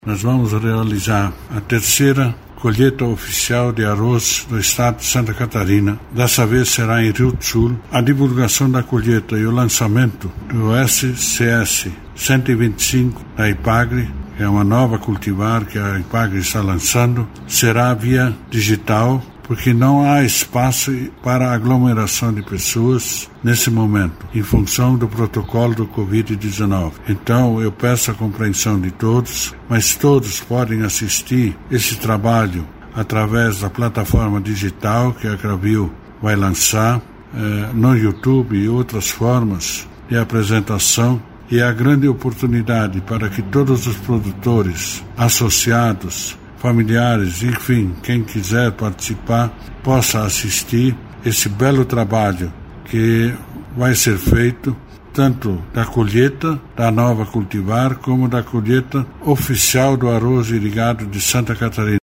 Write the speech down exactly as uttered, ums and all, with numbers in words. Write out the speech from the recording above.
Nós vamos realizar a terceira colheita oficial de arroz do estado de Santa Catarina. Dessa vez será em Rio do Sul. A divulgação da colheita e o lançamento do S C S cento e vinte e cinco da IPAGRE, que é uma nova cultivar que a IPAGRE está lançando, será via digital, porque não há espaço para aglomeração de pessoas nesse momento, em função do protocolo do covid dezenove. Então, eu peço a compreensão de todos, mas todos podem assistir esse trabalho através da plataforma digital que a Cravil vai lançar, eh, no YouTube e outras formas de apresentação. E é a grande oportunidade para que todos os produtores, associados, familiares, enfim, quem quiser participar, possa assistir esse belo trabalho que vai ser feito, tanto da colheita da nova cultivar, como da colheita oficial do arroz irrigado de Santa Catarina.